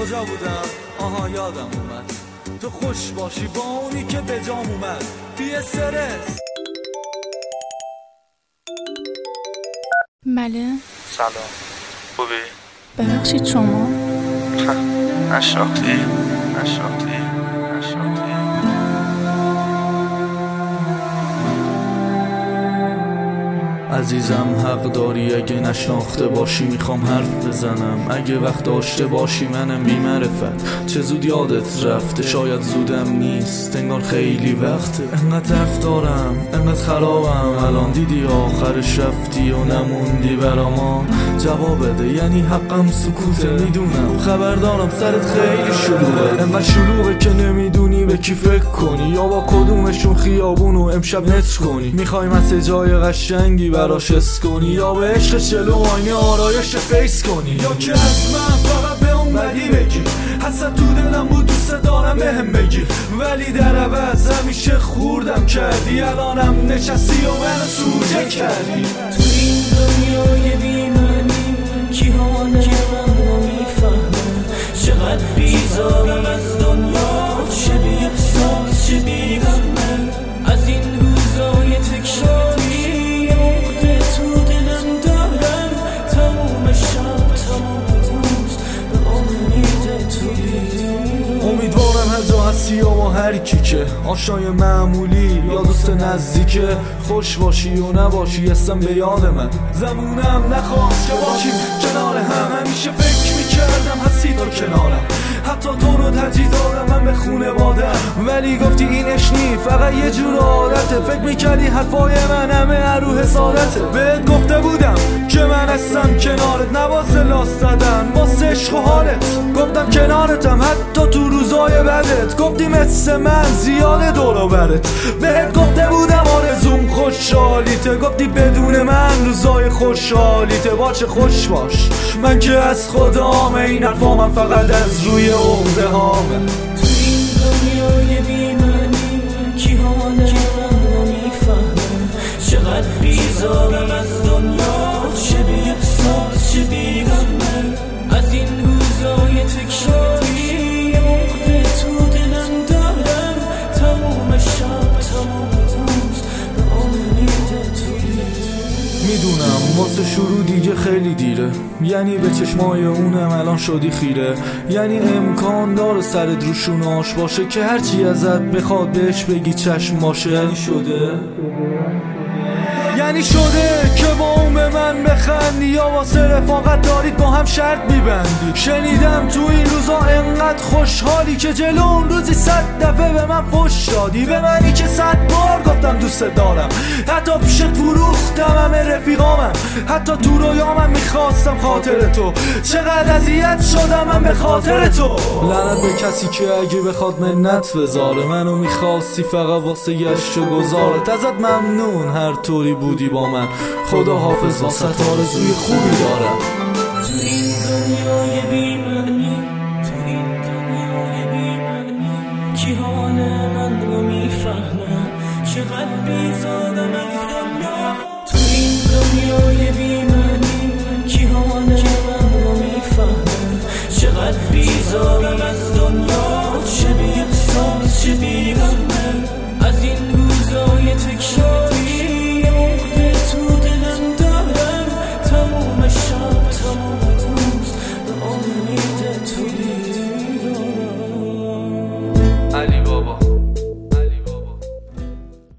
کجا بودم؟ آها یادم اومد، تو خوش باشی با اونی که به جام اومد. PSRS. بله سلام، خوبی؟ ببخشید شما؟ نشناختی؟ عزیزم حق داری اگه نشناخته باشی، میخوام حرف بزنم اگه وقت داشته باشی. منم بی معرفت، چه زود یادت رفته، شاید زودم نیست، انگار خیلی وقته. انقدر حرف دارم، انقدر خرابم، الان دیدی آخرش رفتی و نموندی برا ما. جواب بده، یعنی حقم سکوته. میدونم خبر دارم سرت خیلی شلوغه، انقدر شلوغه که نمیدونی به کی فکر کنی، یا با کدومشون خیابونو امشب متر کنی. میخوای مسیجای قشنگی براش حس کنی، یا به عشق چلو آینه آرایش فیس کنی، یا که از من فقط به اون بدی بگی. حسد تو دلم بود دوست دارم بهم بگی، ولی در عوض همیشه خوردم کردی. الانم نشستی و منو سوجه کردی. تو این دنیای بی‌معنی کی حال من رو میفهمه، چقدر بیزارم از دنیا، چه بی احساس چه بی غمه. از این روزای تکراری عقده تو دلم دارم، تموم شب تموم روز به امید تو بیدارم. امیدوارم هر جا هستی یا با هر کی که آشنای معمولی یا دوست نزدیکه، خوش باشی و نباشی هستم به یاد من. زمونم نخواست که باشیم کنار هم، همیشه فکر میکردم هستی تو کنارم، حتی تو رو ترجیح دادم من به خونوادم. ولی گفتی این اشنی فقط یه جور عادته، فکر میکردی حرفای من همه عروح حسادته. بهت گفته بودم که من هستم کنارت، نواسه لاست زدن واسه عشق و حالت. گفتم کنارتم حتی تو روزای بدت، گفتی مثل من زیاده دور و برت. بهت گفته بودم آرزوم خوشحالیته، گفتی بدون من روزای خوشحالیته. باشه خوش باش، من که از خدام، این حرفا من فقط از روی عقده هامه. تو این دنیای بی‌معنی کی حال من رو میفهمه، چقدر بیزارم از دنیا، چه بی احساس چه بی غمه. از این روزای تکراری عقده تو دلم دارم، تموم شب تموم روز به امید تو بیدارم. میدونم واسه شروع دیگه خیلی دیره، یعنی به چشمای اونم الان شدی خیره. یعنی امکان داره سرت روشون آش باشه که هرچی ازت بخواد بهش بگی چشم باشه. یعنی شده که با اون به من بخندی، یا واسه رفاقت دارید با هم شرط میبندی. شنیدم تو این روزا انقدر خوشحالی که جلو اون روزی 100 دفعه به من فحش دادی، به منی که 100 بار گفتم دوست دارم. حتی پیشت فروختم همه رفیقامم، حتی تو رویامم میخواستم خاطر تو. چقدر اذیت شدم من به خاطر تو. لعنت به کسی که اگه بخواد منت بذاره، منو میخواستی فقط واسه گشت و گذارت. ازت ممنون هر طوری بودی با من، خدا حافظ واسه آرزوی خوبی دارم. تو این دنیای بی‌معنی، تو این دنیای بی‌معنی کی حال من رو میفهمه، چقدر بیزارم از دنیا. تو این دنیای بی‌معنی کی حال من رو میفهمه، چقدر بیزارم از